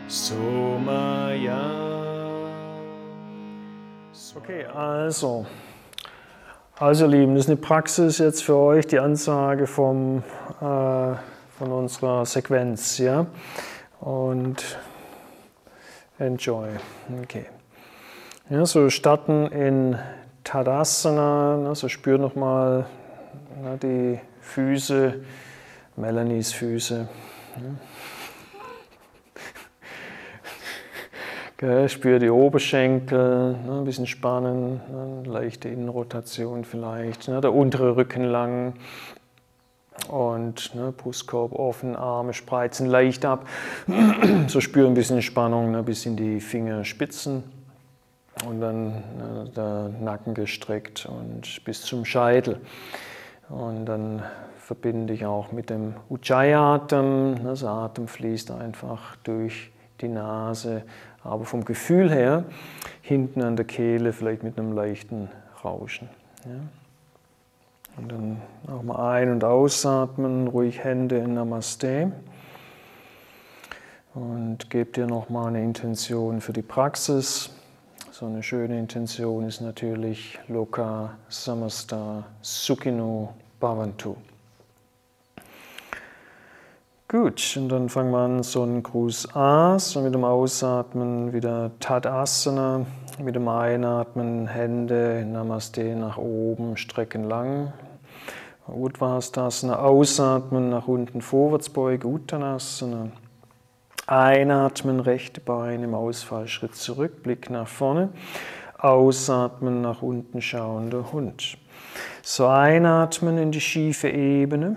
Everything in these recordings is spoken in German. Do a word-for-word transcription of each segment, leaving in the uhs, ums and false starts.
Somaya. Okay, also, also ihr Lieben, das ist eine Praxis jetzt für euch, die Ansage vom, äh, von unserer Sequenz, ja, und enjoy, okay. Ja, so starten in Tadasana, ne, so spür nochmal ne, die Füße, Melanies Füße. Ja. Okay, spür die Oberschenkel, ne, ein bisschen spannen, ne, leichte Innenrotation vielleicht, ne, der untere Rücken lang und ne, Brustkorb offen, Arme spreizen leicht ab. So spür ein bisschen Spannung ne, bis in die Fingerspitzen und dann ne, der Nacken gestreckt und bis zum Scheitel. Und dann verbinde ich auch mit dem Ujjayi-Atem. Ne, das Atem fließt einfach durch die Nase, aber vom Gefühl her hinten an der Kehle vielleicht mit einem leichten Rauschen. Ja. Und dann nochmal ein- und ausatmen, ruhig Hände in Namaste. Und gebt dir nochmal eine Intention für die Praxis. So eine schöne Intention ist natürlich Loka Samasta Sukhino Bhavantu. Gut, und dann fangen wir an, Sonnengruß As und mit dem Ausatmen wieder Tadasana, mit dem Einatmen Hände Namaste nach oben, strecken lang, Uttanasana, Ausatmen nach unten, Vorwärtsbeuge, Uttanasana, Einatmen, rechte Bein im Ausfallschritt zurück, Blick nach vorne, Ausatmen nach unten, schauender Hund. So einatmen in die schiefe Ebene.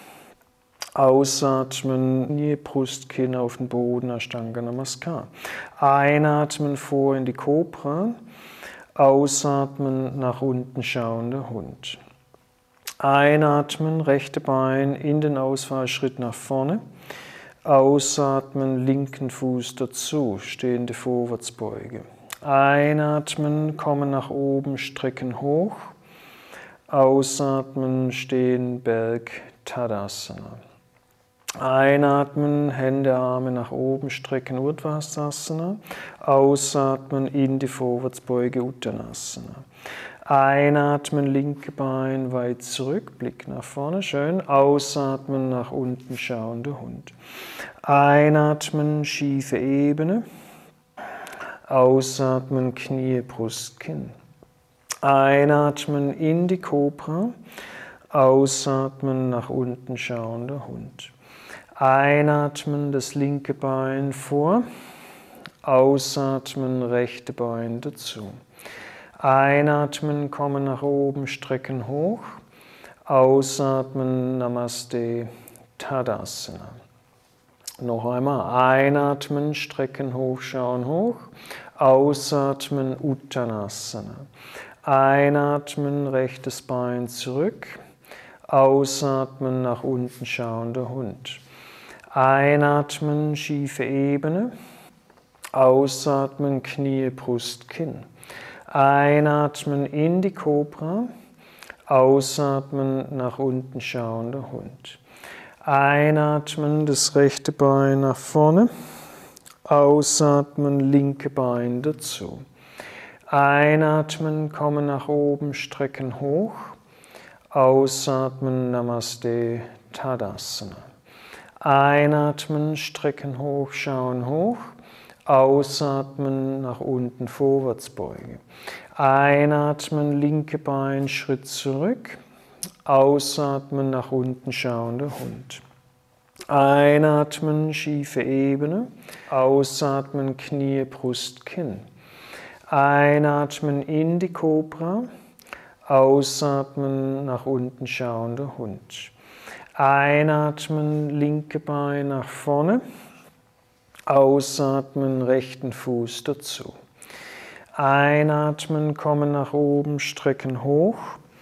Ausatmen, Knie, Brust, Kinn auf den Boden, Ashtanga Namaskar. Einatmen vor in die Kobra. Ausatmen, nach unten schauender Hund. Einatmen, rechte Bein in den Ausfallschritt nach vorne. Ausatmen, linken Fuß dazu, stehende Vorwärtsbeuge. Einatmen, kommen nach oben, strecken hoch. Ausatmen, stehen, Berg, Tadasana. Einatmen, Hände, Arme nach oben, strecken, Urdhvastasana. Ausatmen, in die Vorwärtsbeuge, Uttanasana. Einatmen, linke Bein weit zurück, Blick nach vorne, schön. Ausatmen, nach unten, schauender Hund. Einatmen, schiefe Ebene. Ausatmen, Knie, Brust, Kinn. Einatmen, in die Kobra. Ausatmen, nach unten, schauender Hund. Einatmen, das linke Bein vor. Ausatmen, rechte Bein dazu. Einatmen, kommen nach oben, strecken hoch. Ausatmen, Namaste, Tadasana. Noch einmal einatmen, strecken hoch, schauen hoch. Ausatmen, Uttanasana. Einatmen, rechtes Bein zurück. Ausatmen, nach unten schauender Hund. Einatmen, schiefe Ebene. Ausatmen, Knie, Brust, Kinn. Einatmen in die Kobra. Ausatmen, nach unten schauender Hund. Einatmen, das rechte Bein nach vorne. Ausatmen, linke Bein dazu. Einatmen, kommen nach oben, strecken hoch. Ausatmen, Namaste, Tadasana. Einatmen, strecken hoch, schauen hoch. Ausatmen, nach unten, Vorwärtsbeuge. Einatmen, linke Bein, Schritt zurück. Ausatmen, nach unten, schauender Hund. Einatmen, schiefe Ebene. Ausatmen, Knie, Brust, Kinn. Einatmen in die Kobra. Ausatmen, nach unten schauender Hund. Einatmen, linke Bein nach vorne. Ausatmen, rechten Fuß dazu. Einatmen, kommen nach oben, strecken hoch.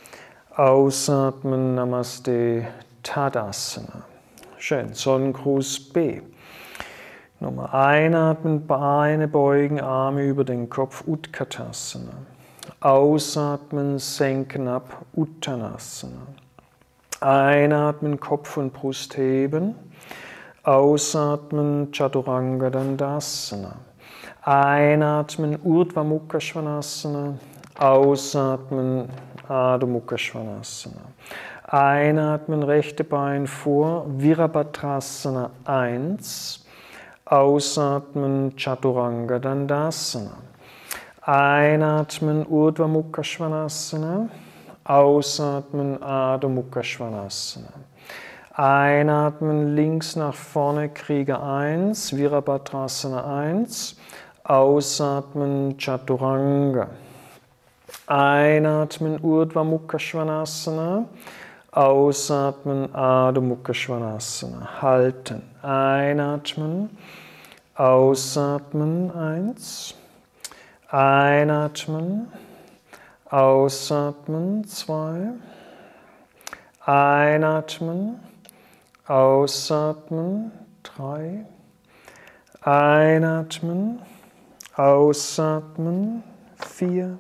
Ausatmen, Namaste, Tadasana. Schön, Sonnengruß B. Nochmal einatmen, Beine beugen, Arme über den Kopf, Utkatasana. Ausatmen, senken ab, Uttanasana. Einatmen, Kopf und Brust heben. Ausatmen, Chaturanga Dandasana. Einatmen, Urdhva Mukha Svanasana. Ausatmen, Adho Mukha Svanasana. Einatmen, rechte Bein vor, Virabhadrasana eins. Ausatmen, Chaturanga Dandasana. Einatmen, Urdhva Mukha Svanasana. Ausatmen, Adho Mukha Svanasana. Einatmen, links nach vorne, Krieger eins, Virabhadrasana eins. Ausatmen, Chaturanga. Einatmen, Urdhva Mukha Svanasana. Ausatmen, Adho Mukha Svanasana. Halten. Einatmen. Ausatmen. eins. Einatmen. Ausatmen. zwei. Einatmen. Ausatmen. drei. Einatmen. Ausatmen. vier.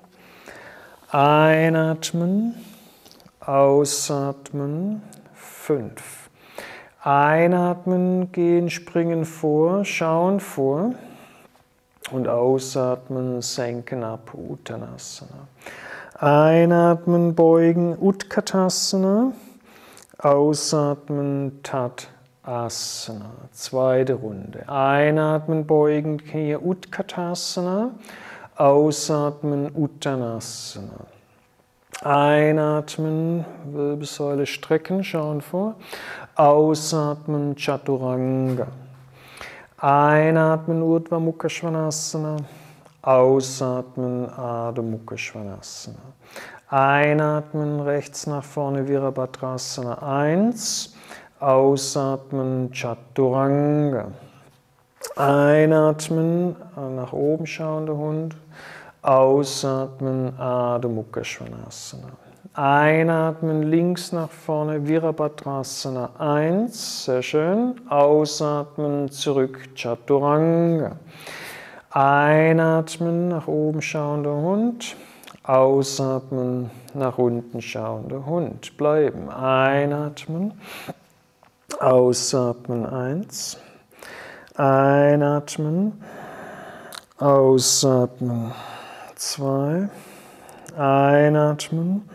Einatmen. Ausatmen, fünf. Einatmen, gehen, springen vor, schauen vor. Und ausatmen, senken ab, Uttanasana. Einatmen, beugen, Utkatasana. Ausatmen, Tadasana. Zweite Runde. Einatmen, beugen, Knie, Utkatasana. Ausatmen, Uttanasana. Einatmen, Wirbelsäule strecken, schauen vor. Ausatmen, Chaturanga. Einatmen, Urdhva Mukha Svanasana. Ausatmen, Adho Mukha Svanasana. Einatmen, rechts nach vorne, Virabhadrasana eins. Ausatmen, Chaturanga. Einatmen, nach oben schauender Hund. Ausatmen, Adho Mukha Svanasana. Einatmen, links nach vorne, Virabhadrasana eins. Sehr schön. Ausatmen, zurück, Chaturanga. Einatmen, nach oben schauender Hund. Ausatmen, nach unten schauender Hund. Bleiben. Einatmen. Ausatmen, eins. Einatmen. Ausatmen. zwei. Einatmen.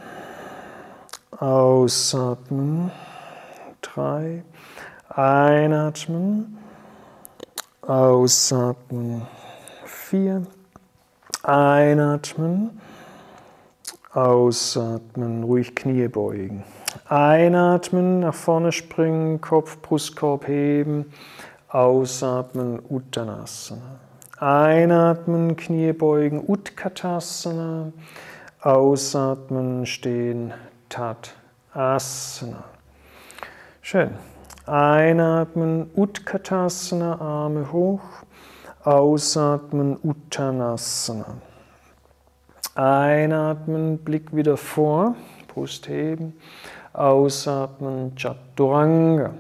Ausatmen. drei. Einatmen. Ausatmen. vier. Einatmen. Ausatmen. Ruhig Knie beugen. Einatmen, nach vorne springen, Kopf, Brustkorb heben. Ausatmen, Uttanasana. Einatmen, Knie beugen, Utkatasana. Ausatmen, stehen, Tadasana. Schön. Einatmen, Utkatasana, Arme hoch. Ausatmen, Uttanasana. Einatmen, Blick wieder vor, Brust heben. Ausatmen, Chaturanga.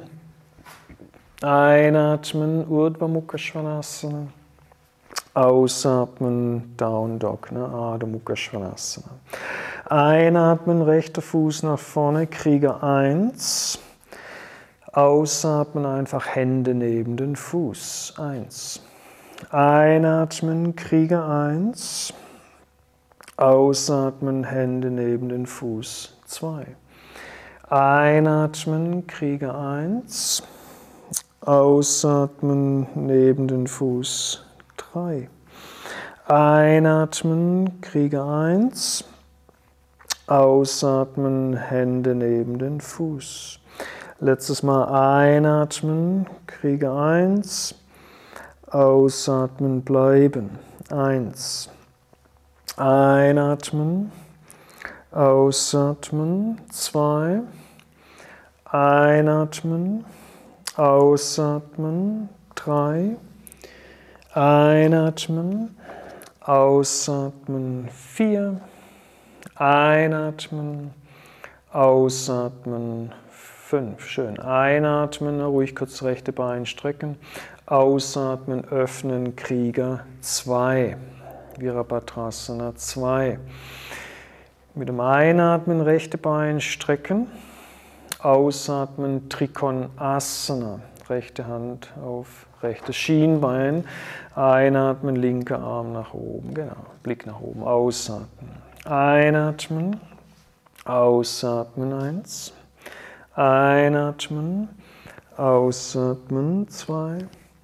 Einatmen, Urdhva Mukha Svanasana. Ausatmen, Down Dog, ne? Adho Mukha Svanasana. Einatmen, rechter Fuß nach vorne, Krieger eins. Ausatmen, einfach Hände neben den Fuß. eins. Einatmen, Krieger eins. Ausatmen, Hände neben den Fuß. zwei. Einatmen, Krieger eins. Ausatmen, neben den Fuß. drei. Einatmen, Krieger eins. Ausatmen, Hände neben den Fuß. Letztes Mal einatmen, Krieger eins. Ausatmen, bleiben. eins. Einatmen. Ausatmen. zwei. Einatmen. Ausatmen. drei. Einatmen. Ausatmen. vier. Einatmen. Ausatmen. fünf. Schön. Einatmen, ruhig kurz das rechte Bein strecken. Ausatmen, öffnen, Krieger zwei. Virabhadrasana zwei. Mit dem Einatmen, rechte Bein strecken. Ausatmen, Trikonasana. rechte Hand auf rechtes Schienbein. Einatmen, linker Arm nach oben, genau, Blick nach oben, ausatmen. Einatmen, ausatmen, eins. Einatmen, ausatmen, zwei.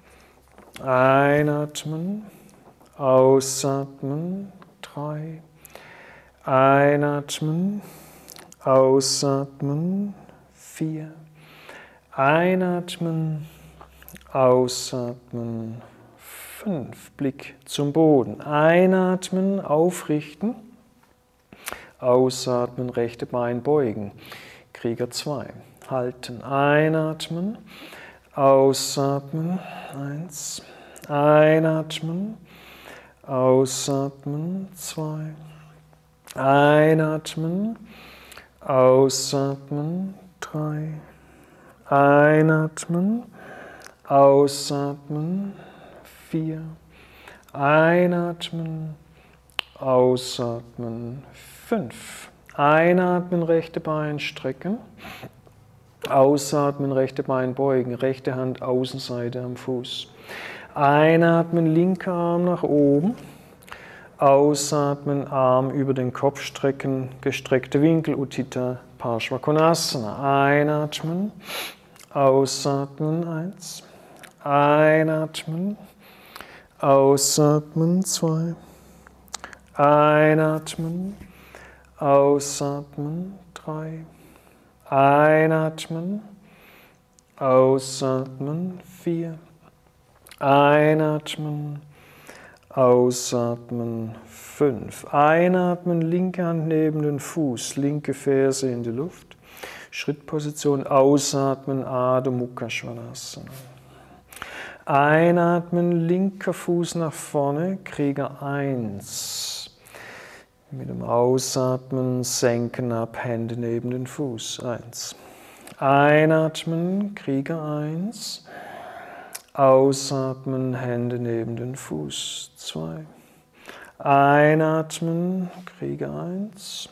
Einatmen, ausatmen, drei. Einatmen, ausatmen, vier. Einatmen, ausatmen, fünf. Blick zum Boden. Einatmen, aufrichten. Ausatmen, rechte Bein beugen. Krieger zwei. Halten. Einatmen, ausatmen, eins. Einatmen, ausatmen, zwei. Einatmen, ausatmen, drei. Einatmen, ausatmen, vier. Einatmen, ausatmen, fünf. Einatmen, rechte Bein strecken. Ausatmen, rechte Bein beugen. Rechte Hand Außenseite am Fuß. Einatmen, linker Arm nach oben. Ausatmen, Arm über den Kopf strecken, gestreckte Winkel, Utthita Parshva Konasana. Einatmen, ausatmen, eins. Einatmen, ausatmen, zwei. Einatmen, ausatmen, drei. Einatmen, ausatmen, vier. Einatmen, ausatmen, fünf. Einatmen, linke Hand neben den Fuß, linke Ferse in die Luft. Schrittposition, ausatmen, Adho Mukha Svanasana. Einatmen, linker Fuß nach vorne, Krieger eins. Mit dem Ausatmen senken ab, Hände neben den Fuß, eins. Einatmen, Krieger eins. Ausatmen, Hände neben den Fuß, zwei. Einatmen, Krieger eins.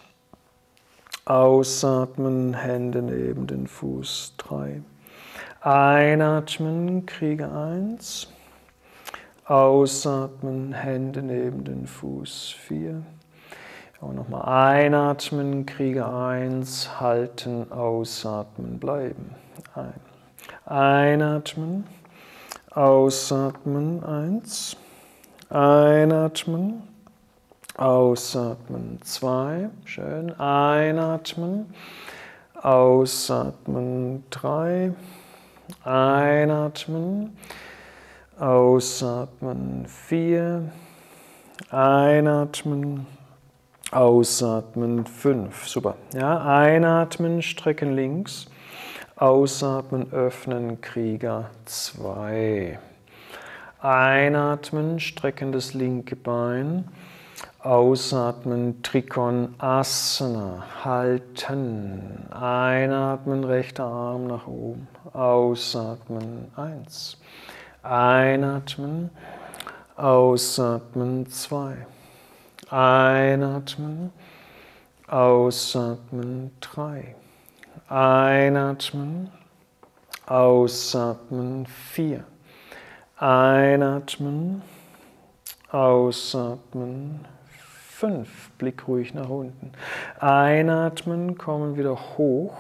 Ausatmen, Hände neben den Fuß, drei. Einatmen, Krieger eins. Ausatmen, Hände neben den Fuß, vier. Und nochmal einatmen, Krieger eins, halten, ausatmen, bleiben. Ein. Einatmen. Ausatmen, eins. Einatmen. Ausatmen, zwei. Schön. Einatmen. Ausatmen, drei. Einatmen. Ausatmen, vier. Einatmen. Ausatmen, fünf. Super. Ja, einatmen, strecken links. Ausatmen, öffnen, Krieger zwei. Einatmen, strecken das linke Bein. Ausatmen, Trikon Asana, halten. Einatmen, rechter Arm nach oben. Ausatmen, eins. Einatmen, ausatmen, zwei. Einatmen, ausatmen, drei. Einatmen, ausatmen, vier. Einatmen, ausatmen, fünf. Blick ruhig nach unten. Einatmen, kommen wieder hoch.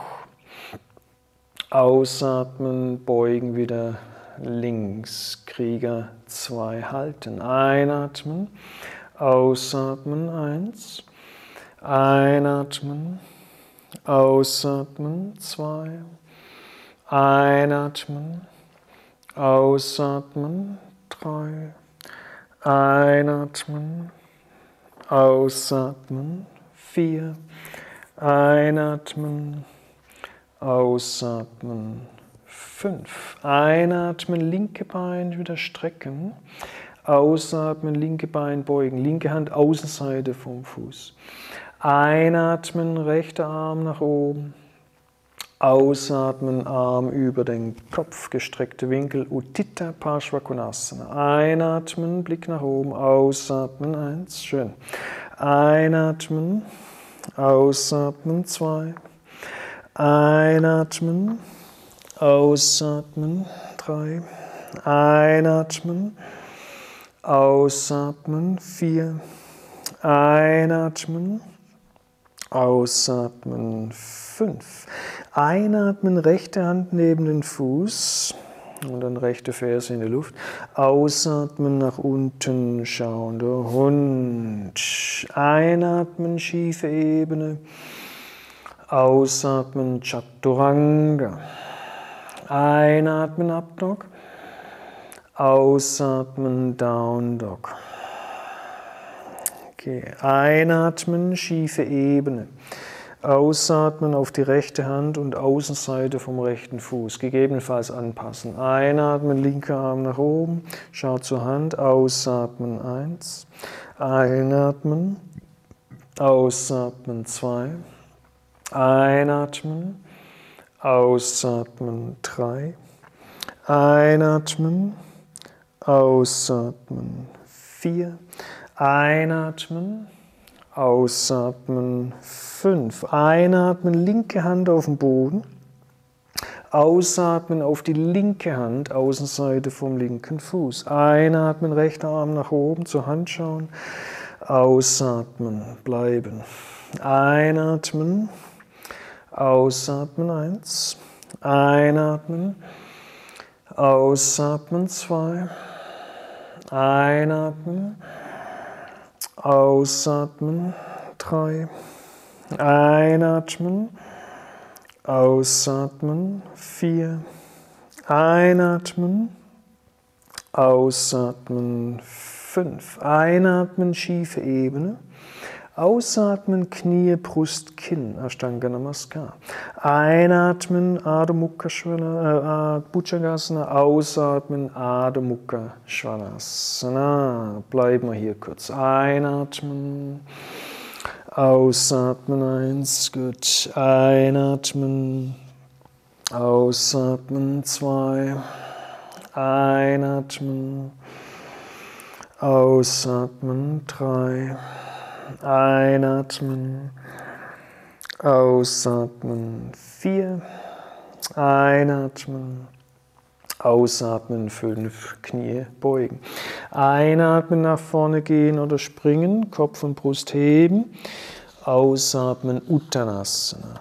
Ausatmen, beugen wieder links. Krieger zwei, halten. Einatmen, ausatmen, eins. Einatmen, ausatmen, zwei. Einatmen, ausatmen, drei. Einatmen, ausatmen, vier. Einatmen, ausatmen, fünf. Einatmen, linke Bein wieder strecken. Ausatmen, linke Bein beugen. Linke Hand Außenseite vom Fuß. Einatmen, rechter Arm nach oben. Ausatmen, Arm über den Kopf, gestreckte Winkel, Utthita Parshva Konasana. Einatmen, Blick nach oben, ausatmen, eins, schön. Einatmen, ausatmen, zwei. Einatmen, Ausatmen, drei. Einatmen, ausatmen, vier. Einatmen, ausatmen, fünf. Einatmen, rechte Hand neben den Fuß und dann rechte Ferse in die Luft. Ausatmen, nach unten schauender Hund. Einatmen, schiefe Ebene. Ausatmen, Chaturanga. Einatmen, Up Dog. Ausatmen, Down Dog. Okay. Einatmen, schiefe Ebene. Ausatmen auf die rechte Hand und Außenseite vom rechten Fuß. Gegebenenfalls anpassen. Einatmen, linker Arm nach oben. Schau zur Hand. Ausatmen, eins. Einatmen. Ausatmen, zwei. Einatmen. Ausatmen, drei. Einatmen. Ausatmen, vier. Einatmen. Ausatmen, fünf. Einatmen, linke Hand auf den Boden. Ausatmen auf die linke Hand, Außenseite vom linken Fuß. Einatmen, rechter Arm nach oben, zur Hand schauen. Ausatmen, bleiben. Einatmen, ausatmen, eins. Einatmen, ausatmen, zwei. Einatmen. Ausatmen, drei. Einatmen. Ausatmen, vier. Einatmen. Ausatmen, fünf. Einatmen, schiefe Ebene. Ausatmen, Knie, Brust, Kinn, Ashtanga Namaskar. Einatmen, Adho Mukha Svanasana, äh, Bhujangasana. Ausatmen, Adho Mukha Svanasana. Bleiben wir hier kurz. Einatmen, ausatmen, eins, gut. Einatmen, ausatmen, zwei. Einatmen, ausatmen, drei. Einatmen, ausatmen, vier. Einatmen, ausatmen, fünf. Knie beugen. Einatmen, nach vorne gehen oder springen, Kopf und Brust heben. Ausatmen, Uttanasana.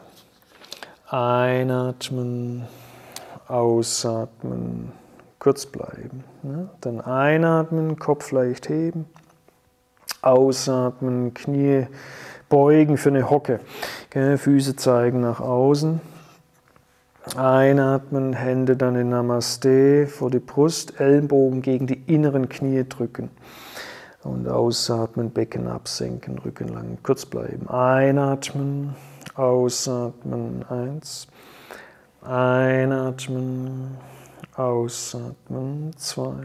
Einatmen, ausatmen, kurz bleiben. Dann einatmen, Kopf leicht heben. Ausatmen, Knie beugen für eine Hocke. Füße zeigen nach außen. Einatmen, Hände dann in Namaste vor die Brust, Ellenbogen gegen die inneren Knie drücken. Und ausatmen, Becken absenken, Rücken lang, kurz bleiben. Einatmen, ausatmen, eins. Einatmen, ausatmen, zwei.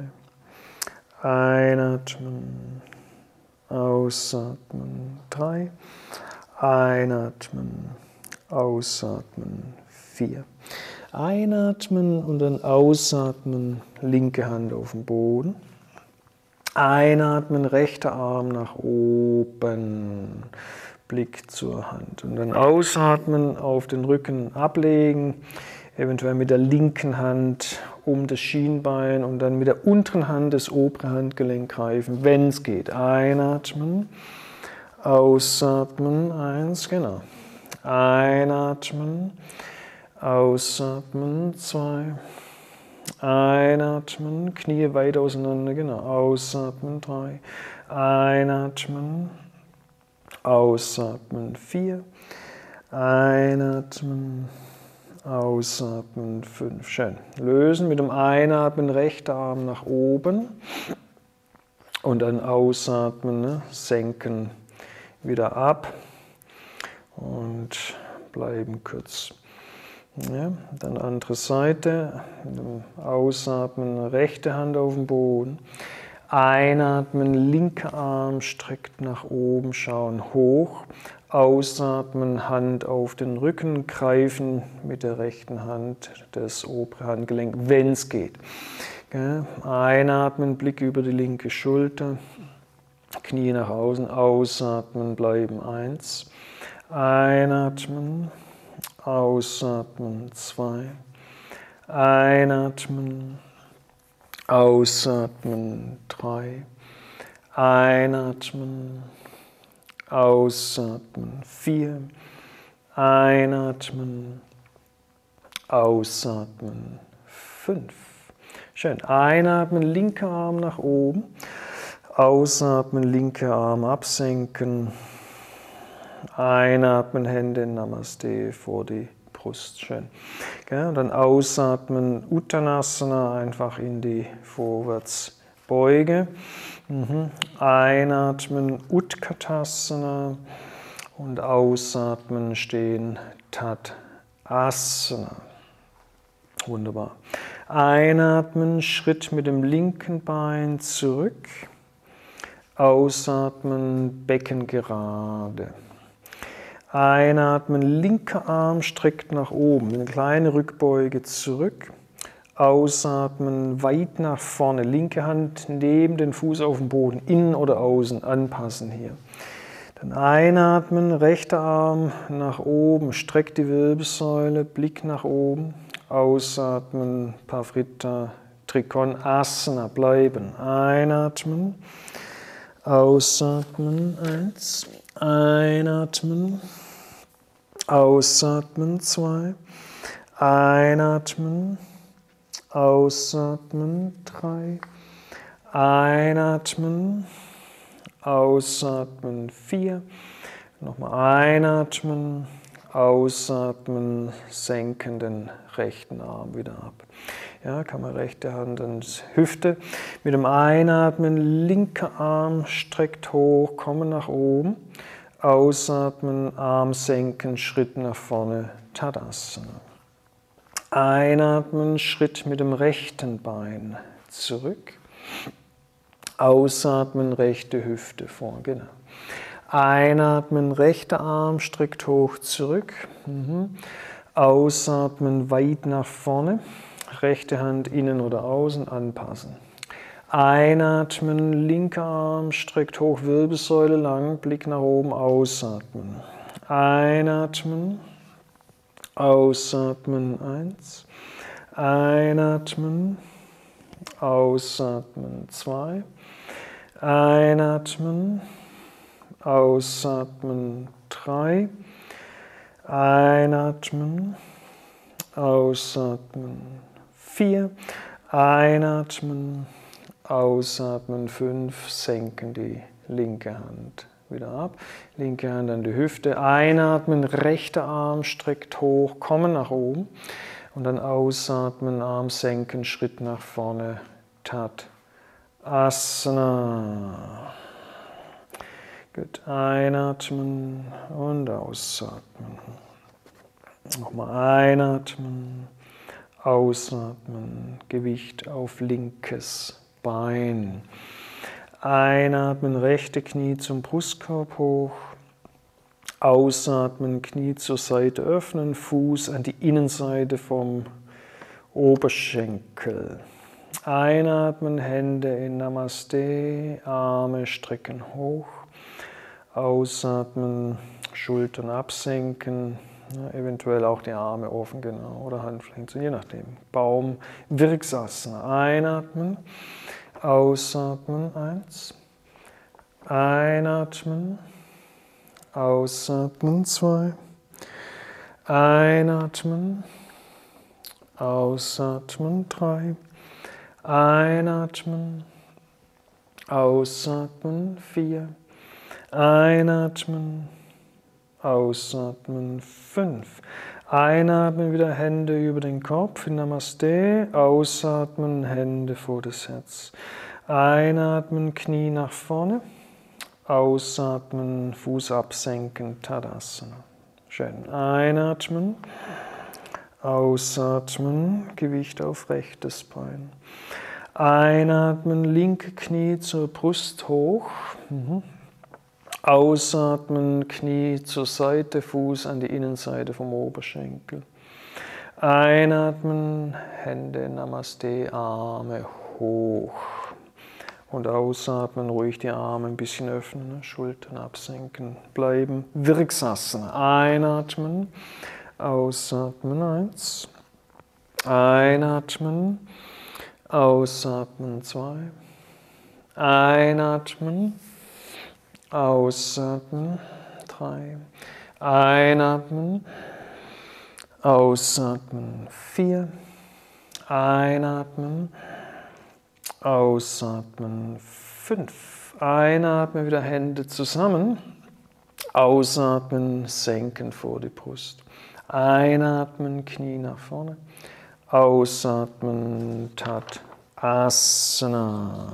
Einatmen, ausatmen, drei. Einatmen, ausatmen, vier. Einatmen und dann ausatmen, linke Hand auf den Boden. Einatmen, rechter Arm nach oben, Blick zur Hand. Und dann ausatmen, auf den Rücken ablegen, eventuell mit der linken Hand um das Schienbein und dann mit der unteren Hand das obere Handgelenk greifen, wenn es geht. Einatmen, ausatmen, eins, genau. Einatmen, ausatmen, zwei. Einatmen, Knie weit auseinander, genau. Ausatmen, drei. Einatmen, ausatmen, vier. Einatmen, ausatmen, fünf. Schön. Lösen mit dem Einatmen, rechter Arm nach oben. Und dann ausatmen, ne? Senken wieder ab. Und bleiben kurz. Ja, dann andere Seite, ausatmen, rechte Hand auf den Boden, einatmen, linker Arm streckt nach oben, schauen hoch, ausatmen, Hand auf den Rücken, greifen mit der rechten Hand das obere Handgelenk, wenn es geht. Ja, einatmen, Blick über die linke Schulter, Knie nach außen, ausatmen, bleiben, eins, einatmen, ausatmen, zwei. Einatmen, ausatmen, drei. Einatmen, ausatmen, vier. Einatmen, ausatmen, fünf. Schön. Einatmen, linker Arm nach oben. Ausatmen, linker Arm absenken. Einatmen, Hände in Namaste vor die Brust. Schön. Und dann ausatmen, Uttanasana, einfach in die Vorwärtsbeuge. Mhm. Einatmen, Utkatasana und ausatmen, stehen Tadasana. Wunderbar. Einatmen, Schritt mit dem linken Bein zurück. Ausatmen, Becken gerade. Einatmen, linker Arm streckt nach oben, eine kleine Rückbeuge zurück. Ausatmen, weit nach vorne, linke Hand neben den Fuß auf dem Boden, innen oder außen, anpassen hier. Dann einatmen, rechter Arm nach oben, streckt die Wirbelsäule, Blick nach oben. Ausatmen, Parivrtta, Trikonasana, bleiben. Einatmen, ausatmen, eins. Einatmen, ausatmen, zwei. Einatmen, ausatmen, drei. Einatmen, ausatmen, vier. Nochmal einatmen, ausatmen, senken den rechten Arm wieder ab. Ja, kann man rechte Hand ans Hüfte. Mit dem Einatmen, linker Arm streckt hoch, kommen nach oben. Ausatmen, Arm senken, Schritt nach vorne, Tadasana. Einatmen, Schritt mit dem rechten Bein zurück. Ausatmen, rechte Hüfte vor, genau. Einatmen, rechter Arm streckt hoch zurück. Mhm. Ausatmen, weit nach vorne. Rechte Hand innen oder außen anpassen. Einatmen, linker Arm streckt hoch, Wirbelsäule lang, Blick nach oben, ausatmen. Einatmen, ausatmen, eins. Einatmen, ausatmen, zwei. Einatmen, ausatmen, drei. Einatmen, ausatmen, vier. Einatmen, ausatmen, fünf. Senken die linke Hand wieder ab. Linke Hand an die Hüfte. Einatmen, rechter Arm streckt hoch, kommen nach oben. Und dann ausatmen, Arm senken, Schritt nach vorne, Tadasana. Gut, einatmen und ausatmen. Nochmal einatmen, ausatmen, Gewicht auf linkes Bein. Einatmen, rechte Knie zum Brustkorb hoch. Ausatmen, Knie zur Seite öffnen, Fuß an die Innenseite vom Oberschenkel. Einatmen, Hände in Namaste, Arme strecken hoch. Ausatmen, Schultern absenken, ja, eventuell auch die Arme offen, genau, oder Handflächen, je nachdem. Baum, Virksasana. Einatmen, ausatmen, eins. Einatmen, ausatmen, zwei. Einatmen, ausatmen, drei. Einatmen, ausatmen, vier. Einatmen, ausatmen, fünf. Einatmen, wieder Hände über den Kopf in Namaste. Ausatmen, Hände vor das Herz. Einatmen, Knie nach vorne. Ausatmen, Fuß absenken, Tadasana. Schön. Einatmen, ausatmen, Gewicht auf rechtes Bein. Einatmen, linke Knie zur Brust hoch. Mhm. Ausatmen, Knie zur Seite, Fuß an die Innenseite vom Oberschenkel. Einatmen, Hände Namaste, Arme hoch. Und ausatmen, ruhig die Arme ein bisschen öffnen, Schultern absenken, bleiben. Virksasana. Einatmen, ausatmen, eins. Einatmen, ausatmen, zwei. Einatmen, ausatmen, drei. Einatmen, ausatmen, vier. Einatmen, ausatmen, fünf. Einatmen, wieder Hände zusammen. Ausatmen, senken vor die Brust. Einatmen, Knie nach vorne. Ausatmen, Tadasana.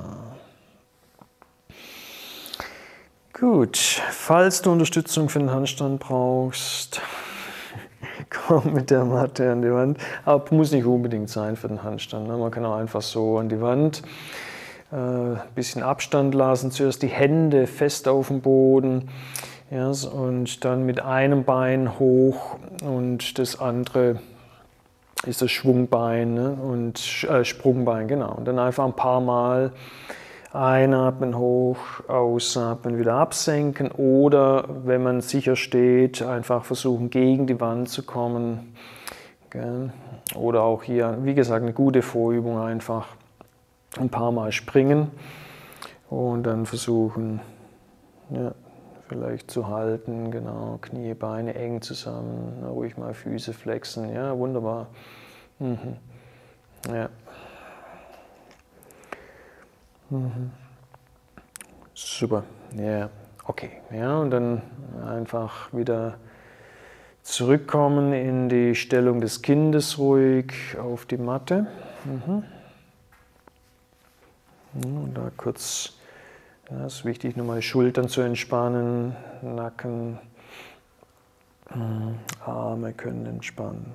Gut, falls du Unterstützung für den Handstand brauchst, komm mit der Matte an die Wand. Aber muss nicht unbedingt sein für den Handstand. Man kann auch einfach so an die Wand. Ein bisschen Abstand lassen. Zuerst die Hände fest auf dem Boden. Ja, und dann mit einem Bein hoch und das andere ist das Schwungbein, ne? Und äh, Sprungbein, genau. Und dann einfach ein paar Mal einatmen hoch, ausatmen, wieder absenken oder wenn man sicher steht, einfach versuchen gegen die Wand zu kommen. Gell? Oder auch hier, wie gesagt, eine gute Vorübung, einfach ein paar Mal springen und dann versuchen, ja, vielleicht zu halten, genau, Knie, Beine eng zusammen, ruhig mal Füße flexen, ja, wunderbar. Mhm. Ja. Mhm. Super, ja, okay. Ja, und dann einfach wieder zurückkommen in die Stellung des Kindes, ruhig auf die Matte. Mhm. Und da kurz. Ja, es ist wichtig, nochmal die Schultern zu entspannen, Nacken, Arme können entspannen.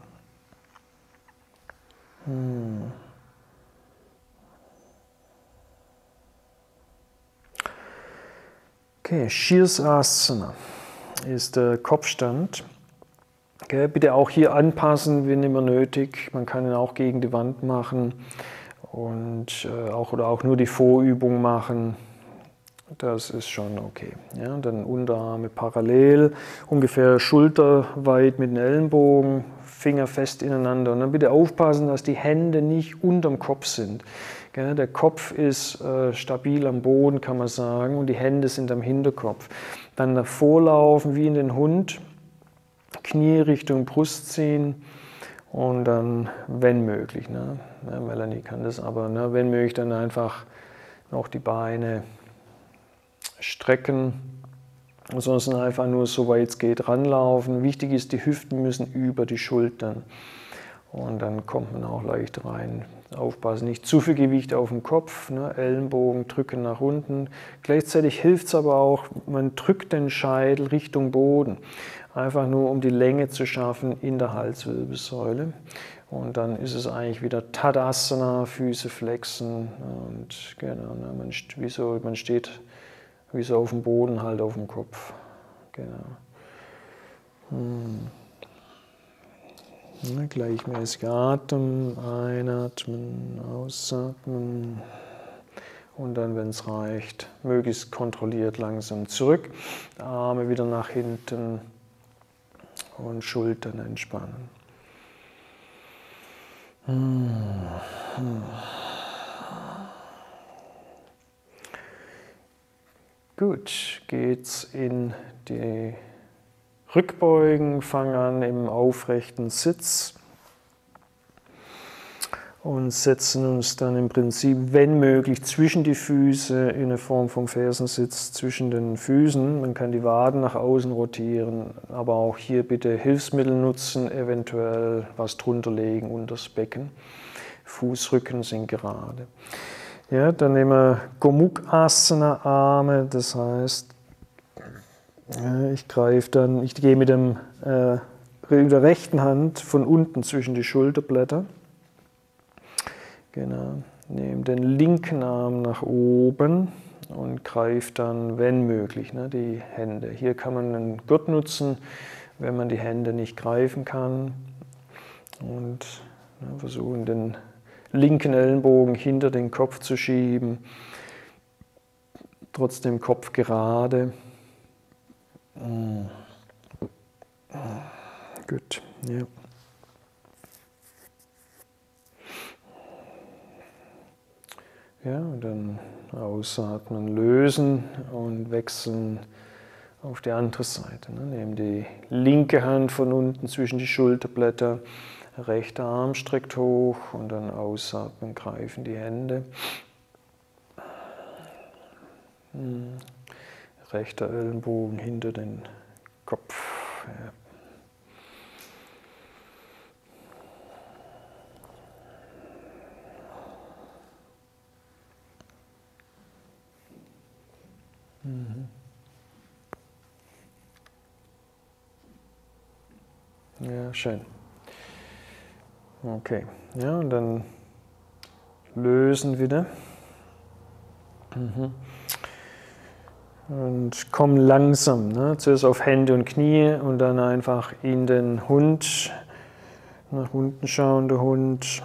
Okay, Shirsasana ist der Kopfstand. Okay, bitte auch hier anpassen, wenn immer nötig. Man kann ihn auch gegen die Wand machen und äh, auch, oder auch nur die Vorübung machen. Das ist schon okay. Ja, dann Unterarme parallel, ungefähr schulterweit mit den Ellenbogen, Finger fest ineinander. Und dann bitte aufpassen, dass die Hände nicht unterm Kopf sind. Ja, der Kopf ist äh, stabil am Boden, kann man sagen, und die Hände sind am Hinterkopf. Dann davor laufen wie in den Hund, Knie Richtung Brust ziehen und dann, wenn möglich, ne? Ja, Melanie kann das, aber ne, wenn möglich, dann einfach noch die Beine strecken, ansonsten einfach nur so weit es geht ranlaufen. Wichtig ist, die Hüften müssen über die Schultern und dann kommt man auch leicht rein. Aufpassen, nicht zu viel Gewicht auf dem Kopf, ne? Ellenbogen drücken nach unten. Gleichzeitig hilft es aber auch, man drückt den Scheitel Richtung Boden, einfach nur um die Länge zu schaffen in der Halswirbelsäule. Und dann ist es eigentlich wieder Tadasana, Füße flexen und genau, ne? man, wie so, man steht wie so auf dem Boden, halt auf dem Kopf. Genau. Hm. Ja, gleichmäßig Atem, einatmen, ausatmen. Und dann, wenn es reicht, möglichst kontrolliert langsam zurück. Arme wieder nach hinten und Schultern entspannen. Hm. Hm. Gut, geht's in die Rückbeugen, fangen an im aufrechten Sitz und setzen uns dann im Prinzip, wenn möglich, zwischen die Füße in eine Form vom Fersensitz zwischen den Füßen. Man kann die Waden nach außen rotieren, aber auch hier bitte Hilfsmittel nutzen, eventuell was drunter legen unter das Becken. Fußrücken sind gerade. Ja, dann nehmen wir Gomukha Arme, das heißt, ich greife dann, ich gehe mit, dem, äh, mit der rechten Hand von unten zwischen die Schulterblätter. Genau, nehme den linken Arm nach oben und greife dann, wenn möglich, ne, die Hände. Hier kann man einen Gurt nutzen, wenn man die Hände nicht greifen kann. Und ne, versuchen den linken Ellenbogen hinter den Kopf zu schieben, trotzdem Kopf gerade. Mm. Gut, ja. Ja, und dann ausatmen, lösen und wechseln auf die andere Seite. Ne? Nehmen die linke Hand von unten zwischen die Schulterblätter, rechter Arm streckt hoch und dann ausatmen, greifen die Hände. Hm. Rechter Ellenbogen hinter den Kopf. Ja. Mhm. Ja, schön. Okay, ja, und dann lösen wieder. Mhm. Und komm langsam, ne? Zuerst auf Hände und Knie und dann einfach in den Hund, nach unten schauender Hund.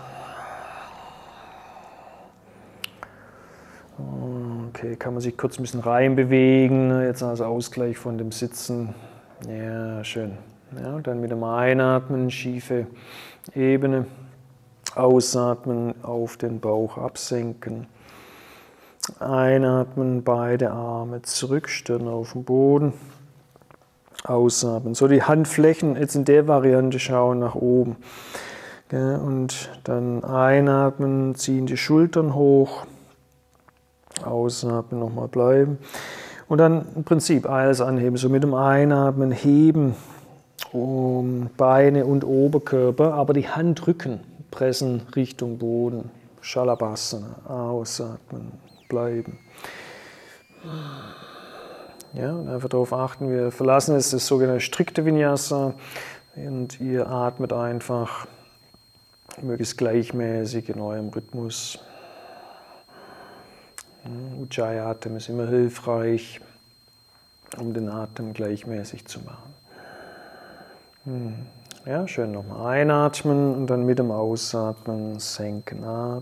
Okay, kann man sich kurz ein bisschen reinbewegen, ne? Jetzt als Ausgleich von dem Sitzen. Ja, schön. Ja, und dann mit dem Einatmen, schiefe Ebene. Ausatmen, auf den Bauch absenken. Einatmen, beide Arme zurück, Stirn auf den Boden. Ausatmen. So, die Handflächen jetzt in der Variante schauen nach oben. Und dann einatmen, ziehen die Schultern hoch. Ausatmen, nochmal bleiben. Und dann im Prinzip alles anheben. So mit dem Einatmen heben um Beine und Oberkörper, aber die Handrücken pressen Richtung Boden. Shalabhasana. Ausatmen, bleiben. Ja, und einfach darauf achten, wir verlassen jetzt das sogenannte strikte Vinyasa und ihr atmet einfach möglichst gleichmäßig in eurem Rhythmus. Ujjayi-Atem ist immer hilfreich, um den Atem gleichmäßig zu machen. Ja, schön nochmal einatmen und dann mit dem Ausatmen senken ab.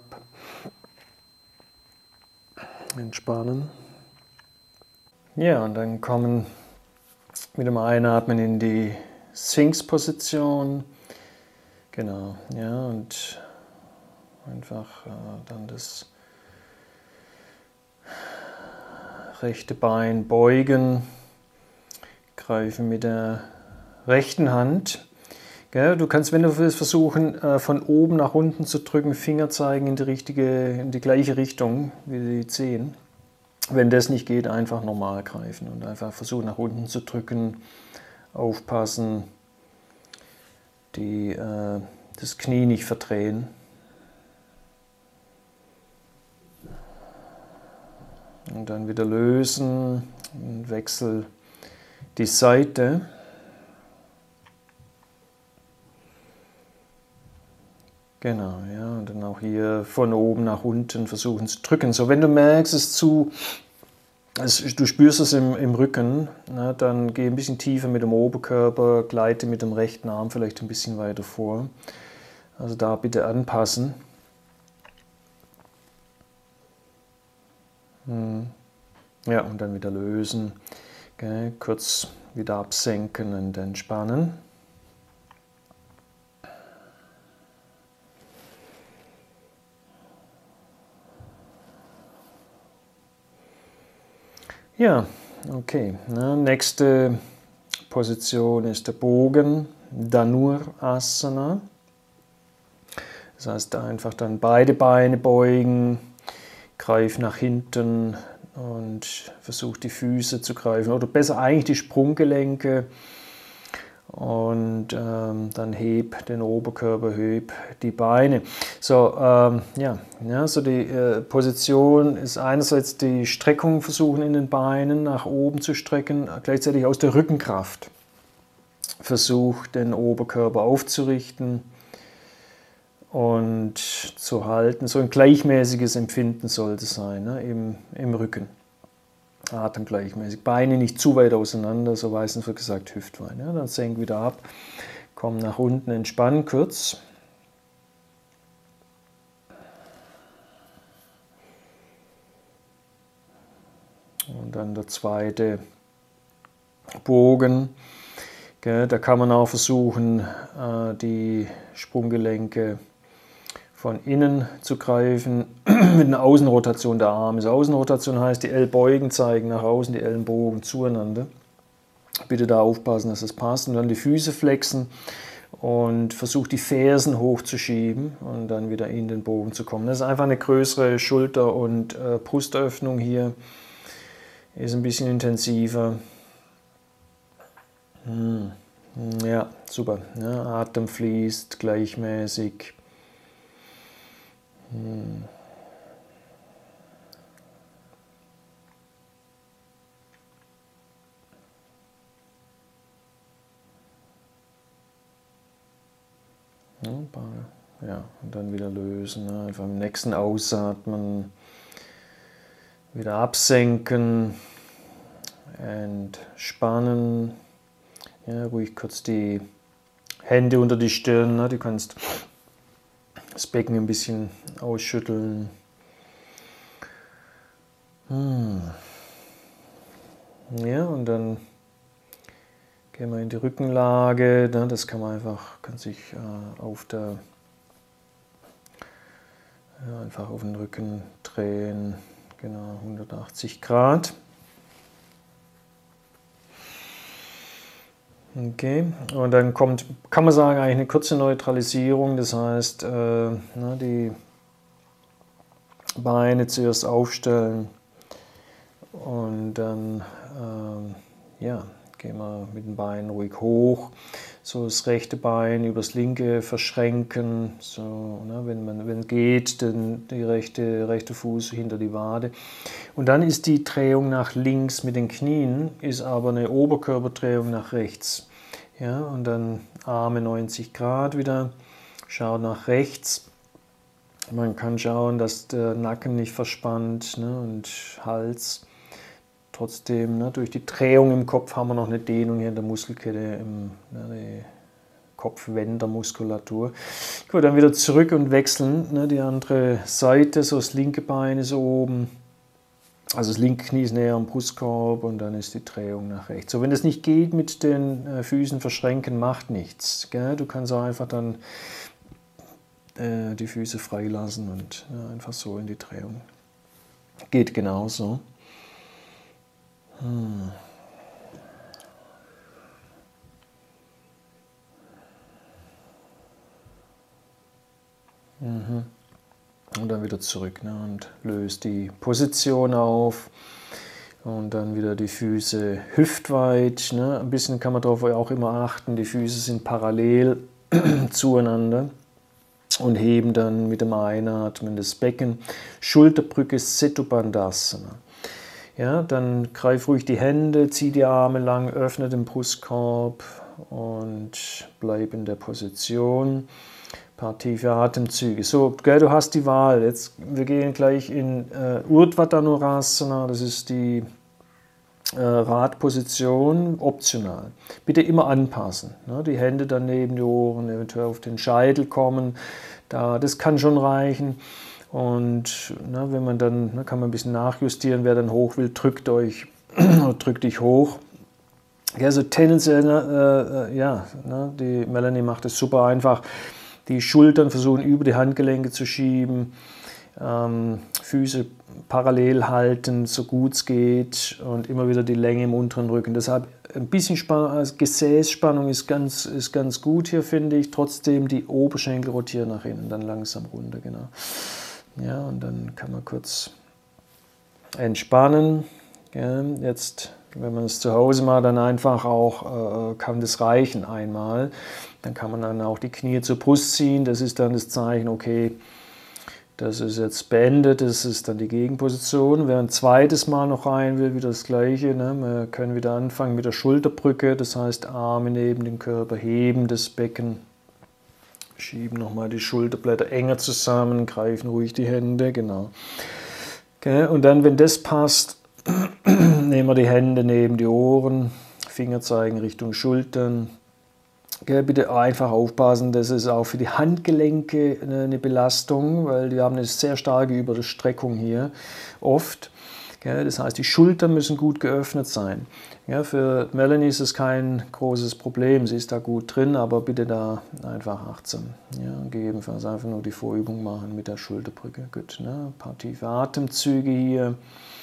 Entspannen. Ja, und dann kommen mit dem Einatmen in die Sphinx-Position. Genau, ja, und einfach äh, dann das rechte Bein beugen, greifen mit der rechten Hand. Du kannst, wenn du willst, versuchen, von oben nach unten zu drücken, Finger zeigen in die, richtige, in die gleiche Richtung wie die Zehen. Wenn das nicht geht, einfach normal greifen und einfach versuchen, nach unten zu drücken. Aufpassen, die, äh, das Knie nicht verdrehen. Und dann wieder lösen und wechsel die Seite. Genau, ja, und dann auch hier von oben nach unten versuchen zu drücken. So, wenn du merkst, es zu, also du spürst es im, im Rücken, na, dann geh ein bisschen tiefer mit dem Oberkörper, gleite mit dem rechten Arm vielleicht ein bisschen weiter vor. Also da bitte anpassen. Hm. Ja, und dann wieder lösen. Okay, kurz wieder absenken und entspannen. Ja, okay. Na, nächste Position ist der Bogen, Dhanurasana. Das heißt, einfach dann beide Beine beugen, greif nach hinten und versuch die Füße zu greifen. Oder besser eigentlich die Sprunggelenke. Und ähm, dann heb den Oberkörper, heb die Beine. So, ähm, ja, ja, so die äh, Position ist einerseits die Streckung versuchen in den Beinen nach oben zu strecken, gleichzeitig aus der Rückenkraft. Versuch den Oberkörper aufzurichten und zu halten. So ein gleichmäßiges Empfinden sollte es sein, ne, im, im Rücken. Atem gleichmäßig. Beine nicht zu weit auseinander, so meistens wird gesagt Hüftbein. Ja, dann senk wieder ab, komm nach unten, entspann kurz. Und dann der zweite Bogen. Da kann man auch versuchen, die Sprunggelenke von innen zu greifen mit einer Außenrotation der Arme. Also Außenrotation heißt, die Ellbeugen zeigen nach außen, die Ellenbogen zueinander. Bitte da aufpassen, dass es passt. Und dann die Füße flexen und versucht die Fersen hochzuschieben und dann wieder in den Bogen zu kommen. Das ist einfach eine größere Schulter- und äh, Brustöffnung hier. Ist ein bisschen intensiver. Hm. Ja, super. Ja, Atem fließt gleichmäßig. Hm. Ja, und dann wieder lösen. Einfach im nächsten Ausatmen wieder absenken, entspannen. Ja, ruhig kurz die Hände unter die Stirn. Du kannst das Becken ein bisschen ausschütteln. Hm. Ja, und dann gehen wir in die Rückenlage. Das kann man einfach, kann sich auf der, ja, einfach auf den Rücken drehen. Genau, hundertachtzig Grad. Okay, und dann kommt, kann man sagen, eigentlich eine kurze Neutralisierung. Das heißt, äh, na, die Beine zuerst aufstellen und dann äh, ja, gehen wir mit den Beinen ruhig hoch. So das rechte Bein übers linke verschränken. So, na, wenn man wenn geht, dann die rechte, rechte Fuß hinter die Wade. Und dann ist die Drehung nach links mit den Knien, ist aber eine Oberkörperdrehung nach rechts. Ja, und dann Arme neunzig Grad wieder, schaut nach rechts. Man kann schauen, dass der Nacken nicht verspannt, ne, und Hals. Trotzdem, ne, durch die Drehung im Kopf haben wir noch eine Dehnung hier in der Muskelkette, im, ne, die Kopfwendermuskulatur. Gut, dann wieder zurück und wechseln, ne, die andere Seite, so das linke Bein ist oben. Also das linke Knie ist näher am Brustkorb und dann ist die Drehung nach rechts. So, wenn das nicht geht mit den äh, Füßen verschränken, macht nichts. Gell? Du kannst auch einfach dann äh, die Füße freilassen und ja, einfach so in die Drehung. Geht genauso. Hm. Mhm. Und dann wieder zurück, ne, und löst die Position auf und dann wieder die Füße hüftweit. Ne. Ein bisschen kann man darauf auch immer achten, die Füße sind parallel zueinander und heben dann mit dem Einatmen das Becken. Schulterbrücke Setu Bandhasana. Ja, dann greif ruhig die Hände, zieh die Arme lang, öffne den Brustkorb und bleib in der Position. Ein paar tiefe Atemzüge. So, gell, du hast die Wahl. Jetzt, wir gehen gleich in äh, Urdhva Dhanurasana, das ist die äh, Radposition, optional. Bitte immer anpassen. Ne? Die Hände dann neben die Ohren, eventuell auf den Scheitel kommen. Da, das kann schon reichen. Und ne, wenn man dann, ne, kann man ein bisschen nachjustieren, wer dann hoch will, drückt euch, drückt dich hoch. Ja, also tendenziell, ne, äh, ja, ne, die Melanie macht es super einfach. Die Schultern versuchen über die Handgelenke zu schieben, ähm, Füße parallel halten, so gut es geht und immer wieder die Länge im unteren Rücken. Deshalb ein bisschen Spannung, also Gesäßspannung ist ganz, ist ganz gut hier, finde ich. Trotzdem die Oberschenkel rotieren nach innen, dann langsam runter, genau. Ja, und dann kann man kurz entspannen. Ja, jetzt, wenn man es zu Hause macht, dann einfach auch, äh, kann das reichen einmal. Dann kann man dann auch die Knie zur Brust ziehen. Das ist dann das Zeichen, okay, das ist jetzt beendet. Das ist dann die Gegenposition. Wer ein zweites Mal noch rein will, wieder das Gleiche. Ne? Wir können wieder anfangen mit der Schulterbrücke. Das heißt, Arme neben den Körper heben, das Becken. Schieben nochmal die Schulterblätter enger zusammen, greifen ruhig die Hände, genau. Okay, und dann, wenn das passt, nehmen wir die Hände neben die Ohren, Finger zeigen Richtung Schultern. Okay, bitte einfach aufpassen, das ist auch für die Handgelenke eine Belastung, weil die haben eine sehr starke Überstreckung hier, oft. Das heißt, die Schultern müssen gut geöffnet sein. Ja, für Melanie ist es kein großes Problem, sie ist da gut drin, aber bitte da einfach achtsam. Ja, gegebenenfalls einfach nur die Vorübung machen mit der Schulterbrücke. Gut, ne? Ein paar tiefe Atemzüge hier.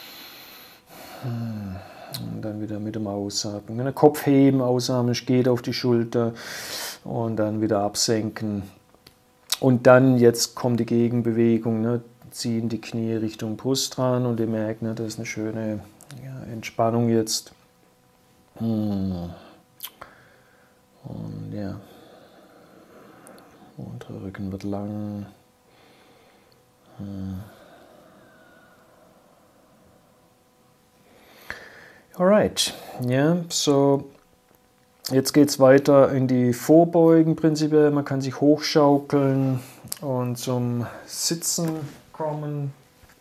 Und dann wieder mit dem Ausatmen. Den Kopf heben, ausatmen, geht auf die Schulter und dann wieder absenken. Und dann jetzt kommt die Gegenbewegung, ne? Ziehen die Knie Richtung Brust ran und ihr merkt, ne, das ist eine schöne ja, Entspannung jetzt. Und ja, unterer Rücken wird lang. Alright, ja, so jetzt geht es weiter in die Vorbeugen prinzipiell. Man kann sich hochschaukeln und zum Sitzen kommen.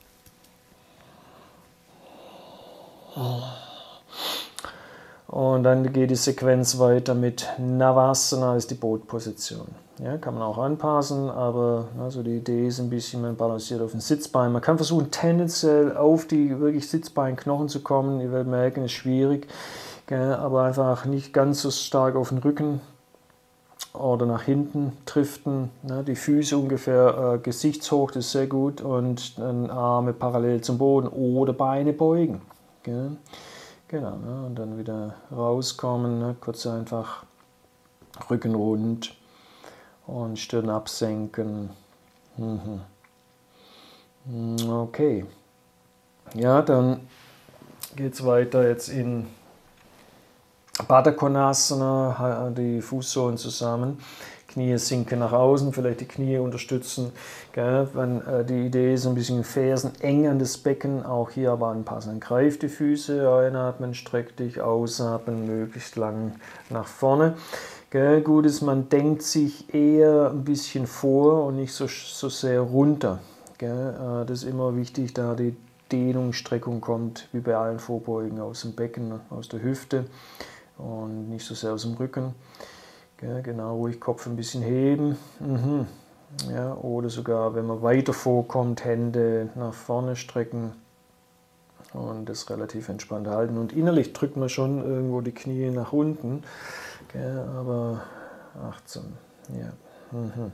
Und dann geht die Sequenz weiter mit Navasana, ist die Bootposition. Ja, kann man auch anpassen, aber also die Idee ist ein bisschen, man balanciert auf dem Sitzbein. Man kann versuchen, tendenziell auf die wirklich Sitzbeinknochen zu kommen. Ihr werdet merken, es ist schwierig, gell, aber einfach nicht ganz so stark auf den Rücken oder nach hinten driften, ne, die Füße ungefähr äh, gesichtshoch, das ist sehr gut, und dann Arme parallel zum Boden oder Beine beugen. Gell. Genau, ne, und dann wieder rauskommen, ne, kurz einfach Rücken rund und Stirn absenken. Mhm. Okay, ja, dann geht es weiter jetzt in Baddha Konasana, die Fußsohlen zusammen, Knie sinken nach außen, vielleicht die Knie unterstützen. Gell? Wenn, äh, die Idee ist ein bisschen Fersen eng an das Becken, auch hier aber anpassen. Greif die Füße, einatmen, streck dich, ausatmen, möglichst lang nach vorne. Gell? Gut ist, man denkt sich eher ein bisschen vor und nicht so, so sehr runter. Gell? Äh, das ist immer wichtig, da die Dehnung, Streckung kommt, wie bei allen Vorbeugen, aus dem Becken, aus der Hüfte. Und nicht so sehr aus dem Rücken. Ja, genau, ruhig Kopf ein bisschen heben. Mhm. Ja, oder sogar, wenn man weiter vorkommt, Hände nach vorne strecken und das relativ entspannt halten. Und innerlich drückt man schon irgendwo die Knie nach unten, ja, aber achtsam. Ja. Mhm.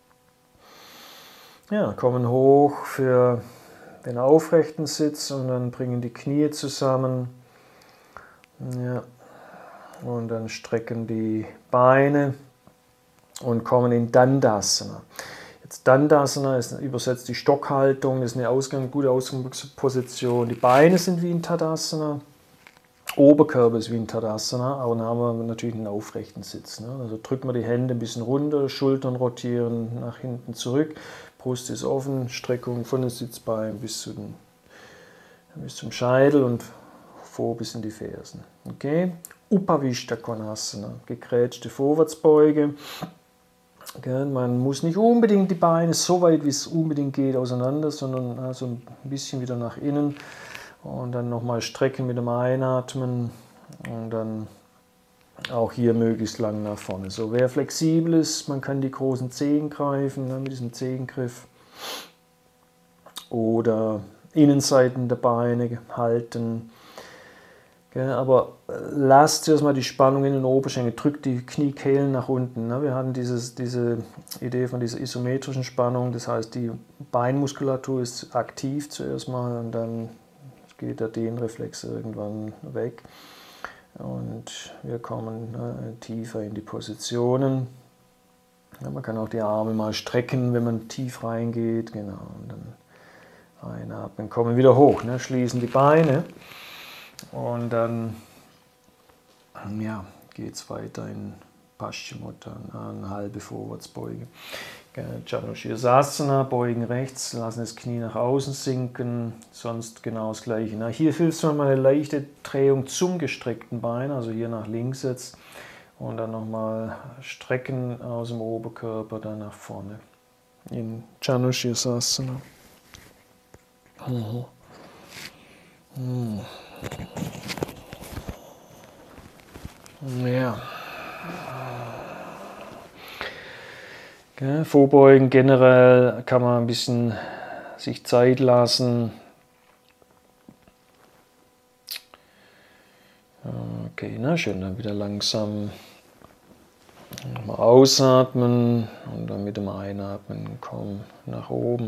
Ja, kommen hoch für den aufrechten Sitz und dann bringen die Knie zusammen. Ja. Und dann strecken die Beine und kommen in Dandasana. Jetzt Dandasana ist übersetzt die Stockhaltung, das ist eine Ausgang, gute Ausgangsposition. Die Beine sind wie in Tadasana, Oberkörper ist wie in Tadasana, aber dann haben wir natürlich einen aufrechten Sitz. Ne? Also drücken wir die Hände ein bisschen runter, Schultern rotieren nach hinten zurück, Brust ist offen, Streckung von den Sitzbeinen bis, zu den, bis zum Scheitel und vor bis in die Fersen. Okay? Upavishta Konasana, gegrätschte Vorwärtsbeuge. Man muss nicht unbedingt die Beine so weit, wie es unbedingt geht, auseinander, sondern also ein bisschen wieder nach innen. Und dann nochmal strecken mit dem Einatmen und dann auch hier möglichst lang nach vorne. So, wer flexibel ist, man kann die großen Zehen greifen, ne, mit diesem Zehengriff. Oder Innenseiten der Beine halten. Aber lasst erstmal die Spannung in den Oberschenkel, drückt die Kniekehlen nach unten. Wir hatten dieses, diese Idee von dieser isometrischen Spannung, das heißt, die Beinmuskulatur ist aktiv zuerst mal und dann geht der Dehnreflex irgendwann weg. Und wir kommen ne, tiefer in die Positionen. Ja, man kann auch die Arme mal strecken, wenn man tief reingeht. Genau, und dann einatmen, kommen wieder hoch, ne, schließen die Beine. Und dann ja, geht es weiter in Paschimottanasana, eine halbe Vorwärtsbeuge. Janushirasana, beugen rechts, lassen das Knie nach außen sinken, sonst genau das Gleiche. Na, hier hilft nochmal eine leichte Drehung zum gestreckten Bein, also hier nach links jetzt. Und dann nochmal strecken aus dem Oberkörper, dann nach vorne in Janushirasana. Mhm. Mhm. Ja. Okay, vorbeugen generell kann man ein bisschen sich Zeit lassen. Okay, na schön, dann wieder langsam nochmal ausatmen und dann mit dem Einatmen komm nach oben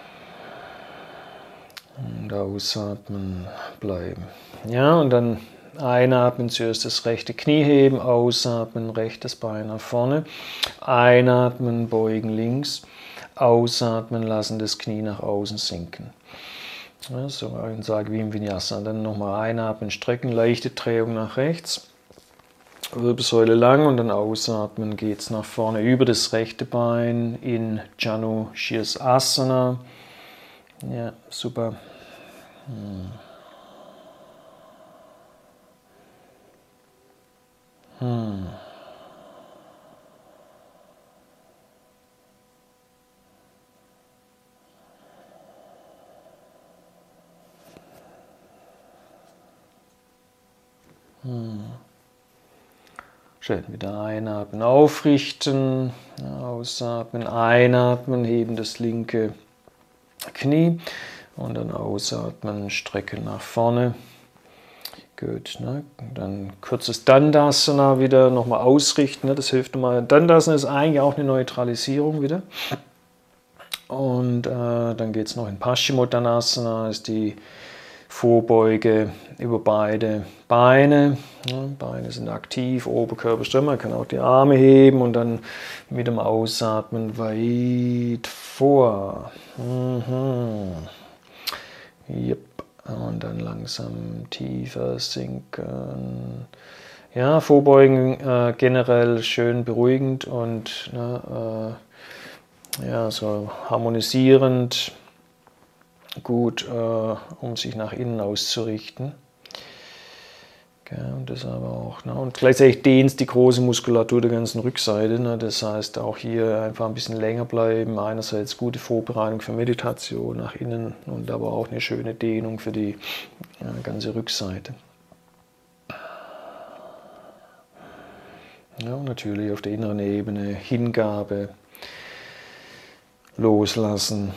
und ausatmen bleiben. Ja, und dann einatmen, zuerst das rechte Knie heben, ausatmen, rechtes Bein nach vorne, einatmen, beugen links, ausatmen, lassen das Knie nach außen sinken. Ja, so ich sage wie im Vinyasa. Dann nochmal einatmen, strecken, leichte Drehung nach rechts, Wirbelsäule lang und dann ausatmen, geht es nach vorne über das rechte Bein in Janu Shirsasana. Ja, super. Hm. Hm. Hm. Schön, wieder einatmen, aufrichten, ausatmen, einatmen, heben das linke Knie und dann ausatmen, strecken nach vorne. Gut, ne? Dann kurzes Dandasana wieder nochmal ausrichten, ne? Das hilft nochmal. Dandasana ist eigentlich auch eine Neutralisierung wieder. Und äh, dann geht es noch in Paschimottanasana, ist die Vorbeuge über beide Beine. Ja, Beine sind aktiv, Oberkörper stramm, man kann auch die Arme heben und dann mit dem Ausatmen weit vor. Mhm. Yep. Und dann langsam tiefer sinken. Ja, Vorbeugen äh, generell schön beruhigend und ne, äh, ja, so harmonisierend, gut, äh, um sich nach innen auszurichten. Okay, und das aber auch. Ne? Und gleichzeitig dehnst die große Muskulatur der ganzen Rückseite. Ne? Das heißt, auch hier einfach ein bisschen länger bleiben. Einerseits gute Vorbereitung für Meditation nach innen und aber auch eine schöne Dehnung für die ja, ganze Rückseite. Ja, und natürlich auf der inneren Ebene Hingabe, loslassen.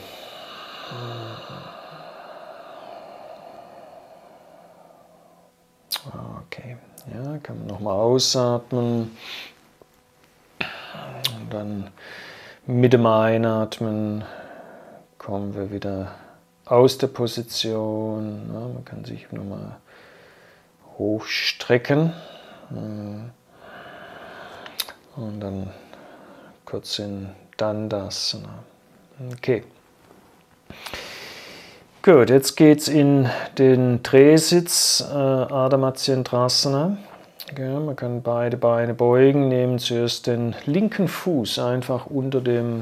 Okay, ja, kann man nochmal ausatmen und dann mit dem Einatmen kommen wir wieder aus der Position. Ja, man kann sich nochmal hochstrecken und dann kurz in Dandasana. Okay. Gut, jetzt geht es in den Drehsitz, äh, Ardha Matsyendrasana. Ja, man kann beide Beine beugen, nehmen zuerst den linken Fuß einfach unter dem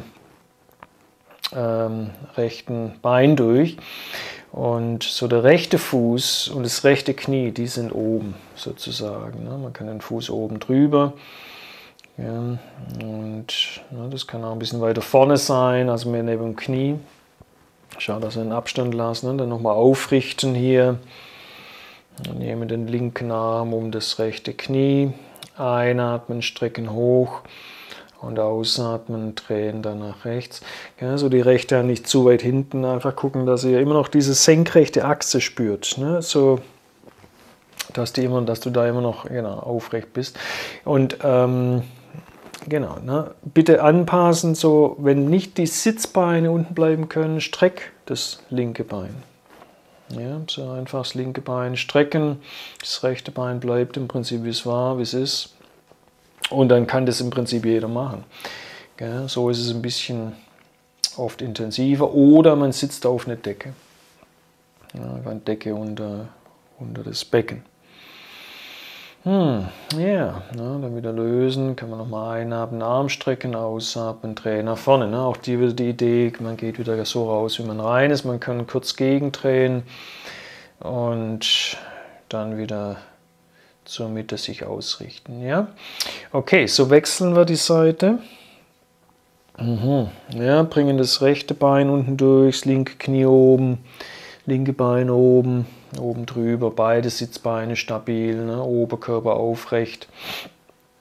ähm, rechten Bein durch. Und so der rechte Fuß und das rechte Knie, die sind oben sozusagen. Ne? Man kann den Fuß oben drüber. Ja, und ne, das kann auch ein bisschen weiter vorne sein, also mehr neben dem Knie. Schau, dass wir einen Abstand lassen, ne? Dann nochmal aufrichten hier. Dann nehmen den linken Arm um das rechte Knie. Einatmen, strecken hoch und ausatmen, drehen dann nach rechts. Ja, so die rechte Hand nicht zu weit hinten. Einfach gucken, dass ihr immer noch diese senkrechte Achse spürt. Ne? So, dass, die immer, dass du da immer noch genau, aufrecht bist. Und ähm, Genau, ne? Bitte anpassen, so wenn nicht die Sitzbeine unten bleiben können, streck das linke Bein. Ja, so einfach das linke Bein strecken, das rechte Bein bleibt im Prinzip wie es war, wie es ist. Und dann kann das im Prinzip jeder machen. Ja, so ist es ein bisschen oft intensiver oder man sitzt auf einer Decke. Ja, eine Decke unter, unter das Becken. Hm, ja, yeah. Ne, dann wieder lösen, kann man nochmal einatmen, Arm strecken, ausatmen, drehen nach vorne. Ne? Auch die wieder die Idee, man geht wieder so raus, wie man rein ist. Man kann kurz gegendrehen und dann wieder zur Mitte sich ausrichten. Ja? Okay, so wechseln wir die Seite. Mhm. Ja, bringen das rechte Bein unten durch, das linke Knie oben, linke Bein oben. Oben drüber, beide Sitzbeine stabil, ne? Oberkörper aufrecht.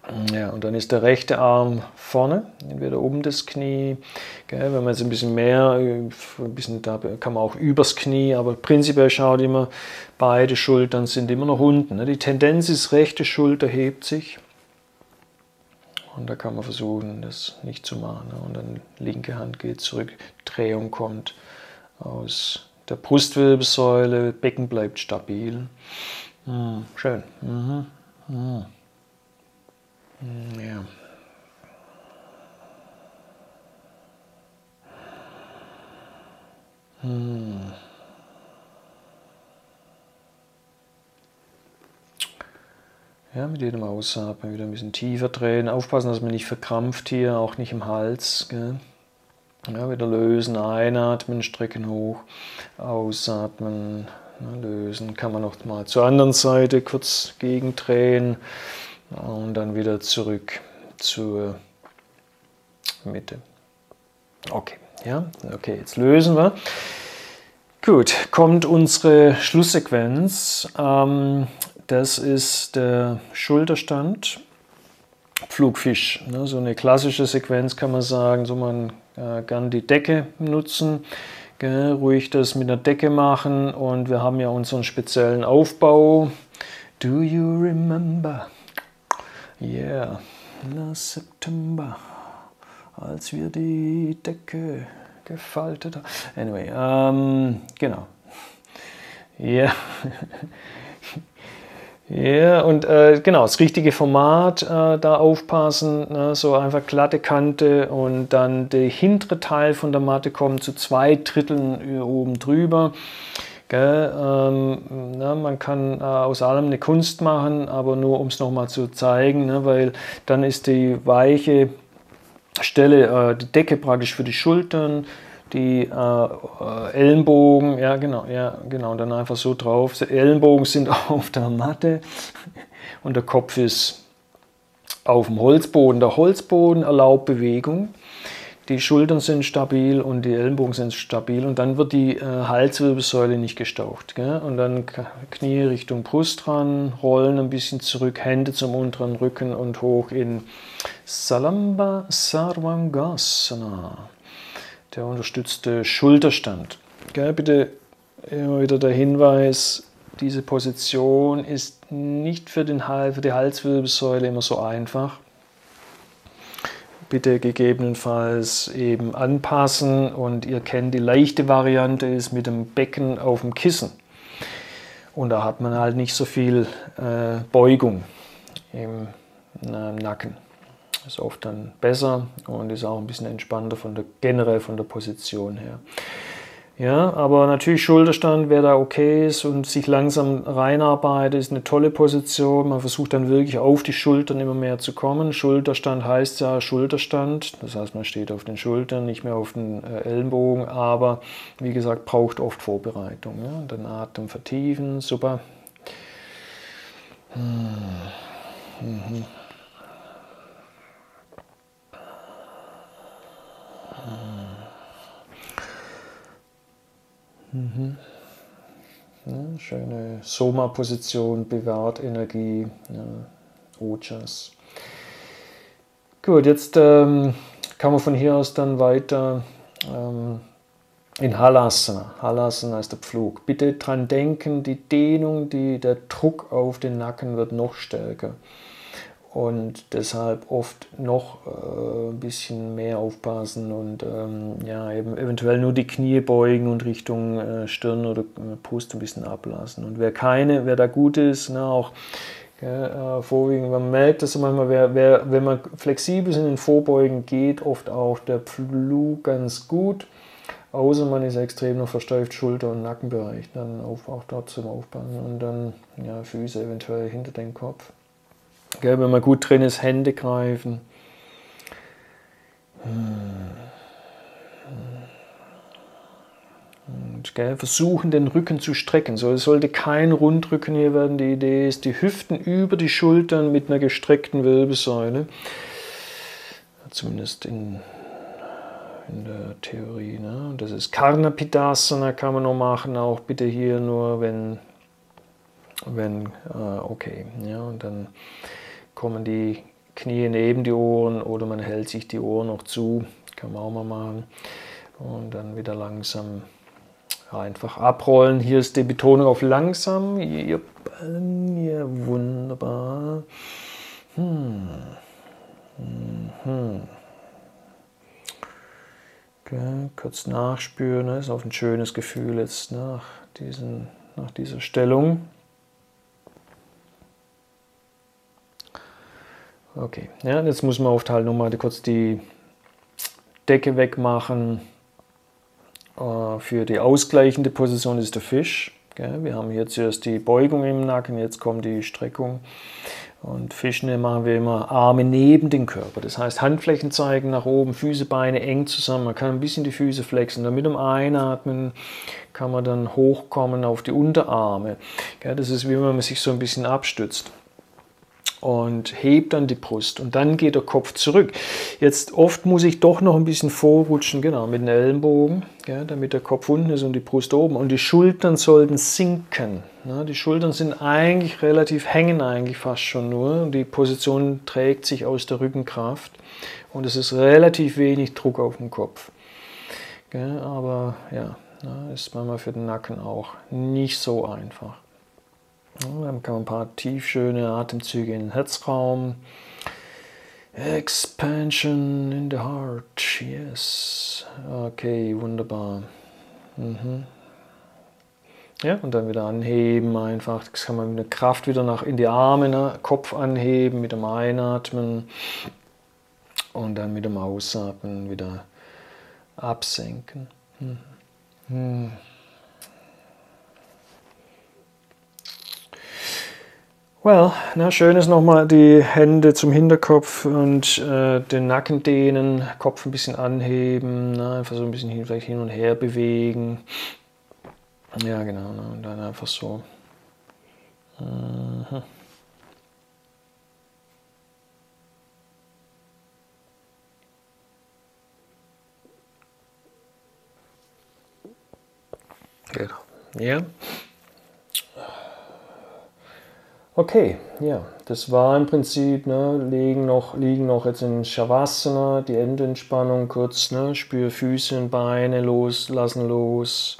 Ja, und dann ist der rechte Arm vorne, entweder um das Knie, gell, wenn man jetzt ein bisschen mehr, ein bisschen, da kann man auch übers Knie, aber prinzipiell schaut immer, beide Schultern sind immer noch unten. Ne? Die Tendenz ist, rechte Schulter hebt sich und da kann man versuchen, das nicht zu machen. Ne? Und dann linke Hand geht zurück, Drehung kommt aus der Brustwirbelsäule, Becken bleibt stabil. Hm, schön. Mhm. Mhm. Ja. Hm. Ja, mit jedem Ausatmen wieder ein bisschen tiefer drehen. Aufpassen, dass man nicht verkrampft hier, auch nicht im Hals. Gell? Ja, wieder lösen, einatmen, strecken hoch, ausatmen, na, lösen. Kann man noch mal zur anderen Seite kurz gegendrehen und dann wieder zurück zur Mitte. Okay, ja, okay, jetzt lösen wir. Gut, kommt unsere Schlusssequenz. Ähm, das ist der Schulterstand, Pflugfisch. Ne, so eine klassische Sequenz kann man sagen, so man äh, gern die Decke nutzen, gell, ruhig das mit der Decke machen und wir haben ja unseren speziellen Aufbau. Do you remember? Yeah, last September, als wir die Decke gefaltet haben. Anyway, ähm, genau. Ja. Yeah. Ja, yeah, und äh, genau, das richtige Format, äh, da aufpassen, ne, so einfach glatte Kante und dann der hintere Teil von der Matte kommt zu zwei Dritteln oben drüber. Gell, ähm, na, man kann äh, aus allem eine Kunst machen, aber nur um es nochmal zu zeigen, ne, weil dann ist die weiche Stelle, äh, die Decke praktisch für die Schultern, die äh, Ellenbogen, ja genau, ja genau, dann einfach so drauf. Die Ellenbogen sind auf der Matte und der Kopf ist auf dem Holzboden. Der Holzboden erlaubt Bewegung, die Schultern sind stabil und die Ellenbogen sind stabil und dann wird die äh, Halswirbelsäule nicht gestaucht. Gell? Und dann Knie Richtung Brust ran, rollen ein bisschen zurück, Hände zum unteren Rücken und hoch in Salamba Sarvangasana. Der unterstützte Schulterstand. Gell, bitte immer wieder der Hinweis, diese Position ist nicht für, den Hals, für die Halswirbelsäule immer so einfach. Bitte gegebenenfalls eben anpassen und ihr kennt, die leichte Variante ist mit dem Becken auf dem Kissen. Und da hat man halt nicht so viel äh, Beugung im äh, Nacken. Ist oft dann besser und ist auch ein bisschen entspannter von der, generell von der Position her. Ja, aber natürlich Schulterstand, wer da okay ist und sich langsam reinarbeitet, ist eine tolle Position. Man versucht dann wirklich auf die Schultern immer mehr zu kommen. Schulterstand heißt ja Schulterstand, das heißt man steht auf den Schultern, nicht mehr auf den äh, Ellenbogen, aber wie gesagt, braucht oft Vorbereitung. Ja? Und dann Atem vertiefen, super. Hm. Mhm. Mhm. Ja, schöne Soma-Position, bewahrt Energie, ja, Ojas. Gut, jetzt ähm, kann man von hier aus dann weiter ähm, in Halasana. Halasana ist der Pflug. Bitte dran denken, die Dehnung, die, der Druck auf den Nacken wird noch stärker. Und deshalb oft noch äh, ein bisschen mehr aufpassen und ähm, ja, eben eventuell nur die Knie beugen und Richtung äh, Stirn oder äh, Brust ein bisschen ablassen. Und wer keine, wer da gut ist, ne, auch äh, vorwiegend, man merkt das manchmal, wer, wer, wenn man flexibel ist in den Vorbeugen, geht oft auch der Pflug ganz gut. Außer man ist extrem noch versteift, Schulter- und Nackenbereich, dann auf, auch dort zum Aufpassen und dann ja, Füße eventuell hinter den Kopf. Gell, wenn man gut drin ist, Hände greifen. Und, gell, versuchen, den Rücken zu strecken. So, es sollte kein Rundrücken hier werden. Die Idee ist, die Hüften über die Schultern mit einer gestreckten Wirbelsäule. Zumindest in, in der Theorie. Ne? Das ist Karnapidasana, kann man noch machen. Auch bitte hier nur, wenn, wenn äh, okay. Ja, und dann kommen die Knie neben die Ohren oder man hält sich die Ohren noch zu. Kann man auch mal machen. Und dann wieder langsam einfach abrollen. Hier ist die Betonung auf langsam. Ja, ja, wunderbar. Hm. Hm. Okay, kurz nachspüren. Das ist auch ein schönes Gefühl jetzt nach, diesen, nach dieser Stellung. Okay, ja, jetzt muss man oft halt nochmal kurz die Decke wegmachen. Für die ausgleichende Position ist der Fisch. Wir haben hier zuerst die Beugung im Nacken, jetzt kommt die Streckung. Und Fischen machen wir immer Arme neben den Körper. Das heißt, Handflächen zeigen nach oben, Füße, Beine eng zusammen. Man kann ein bisschen die Füße flexen. Dann mit dem Einatmen kann man dann hochkommen auf die Unterarme. Das ist wie wenn man sich so ein bisschen abstützt. Und hebt dann die Brust und dann geht der Kopf zurück. Jetzt oft muss ich doch noch ein bisschen vorrutschen, genau, mit den Ellenbogen, ja, damit der Kopf unten ist und die Brust oben. Und die Schultern sollten sinken. Ja, die Schultern sind eigentlich relativ, hängen eigentlich fast schon nur. Und die Position trägt sich aus der Rückenkraft. Und es ist relativ wenig Druck auf dem Kopf. Ja, aber ja, ist manchmal für den Nacken auch nicht so einfach. Dann kann man ein paar tief schöne Atemzüge in den Herzraum. Expansion in the heart, yes. Okay, wunderbar. Mhm. Ja, und dann wieder anheben einfach. Das kann man mit der Kraft wieder nach in die Arme, ne? Kopf anheben mit dem Einatmen. Und dann mit dem Ausatmen wieder absenken. Mhm. Mhm. Well, na, schön ist nochmal die Hände zum Hinterkopf und äh, den Nacken dehnen, Kopf ein bisschen anheben, na, einfach so ein bisschen hin, vielleicht hin und her bewegen. Ja, genau, na, und dann einfach so. Mhm. Genau. Ja. Okay, ja, das war im Prinzip, ne, liegen noch, liegen noch jetzt in Shavasana, die Endentspannung kurz, ne, spür Füße und Beine los, lassen los.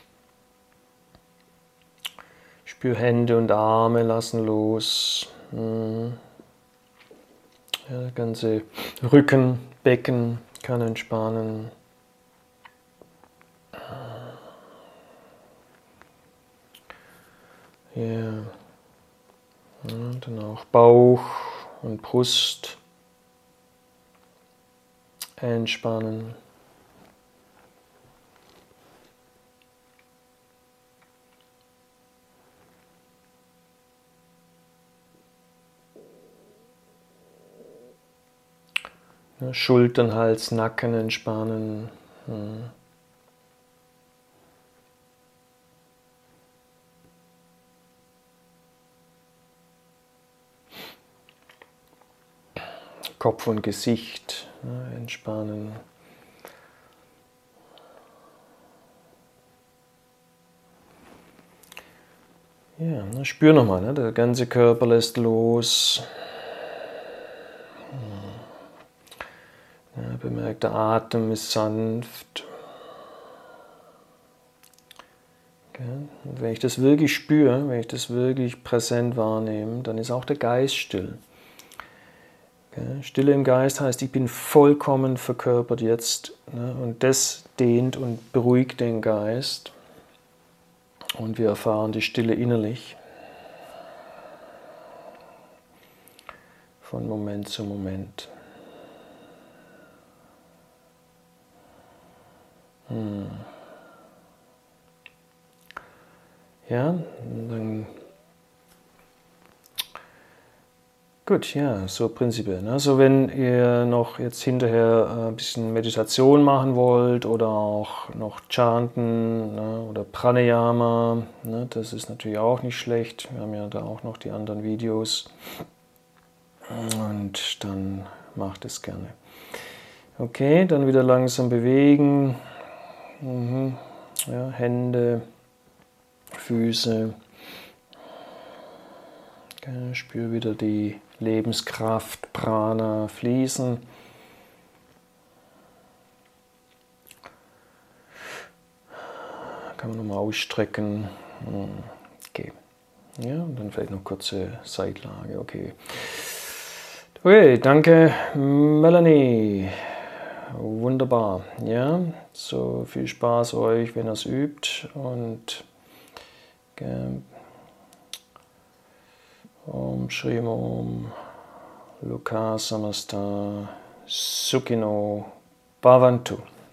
Spür Hände und Arme, lassen los. Ja, der ganze Rücken, Becken kann entspannen. Ja. Und dann auch Bauch und Brust entspannen. Ja, Schultern, Hals, Nacken entspannen. Ja. Kopf und Gesicht ja, entspannen. Ja, na, spür nochmal, ne? Der ganze Körper lässt los. Ja, bemerkt, der Atem ist sanft. Okay. Und wenn ich das wirklich spüre, wenn ich das wirklich präsent wahrnehme, dann ist auch der Geist still. Okay. Stille im Geist heißt, ich bin vollkommen verkörpert jetzt, ne? Und das dehnt und beruhigt den Geist. Und wir erfahren die Stille innerlich. Von Moment zu Moment. Hm. Ja, dann gut, ja, so prinzipiell. Also wenn ihr noch jetzt hinterher ein bisschen Meditation machen wollt oder auch noch Chanten, ne, oder Pranayama, ne, das ist natürlich auch nicht schlecht. Wir haben ja da auch noch die anderen Videos. Und dann macht es gerne. Okay, dann wieder langsam bewegen. Mhm. Ja, Hände, Füße. Okay, spür wieder die Lebenskraft, Prana fließen. Kann man nochmal ausstrecken. Okay. Ja, und dann vielleicht noch kurze Seitlage. Okay. Okay, danke Melanie. Wunderbar. Ja, so viel Spaß euch, wenn ihr es übt. Und okay. Om Shri Om Loka Samasta Sukhino Bhavantu.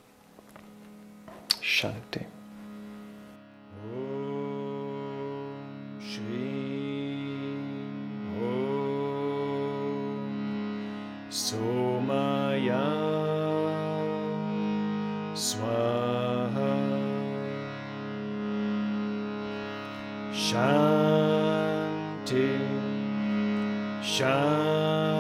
Shanti. Om Shri Om Somaya Swaha Shanti Shanti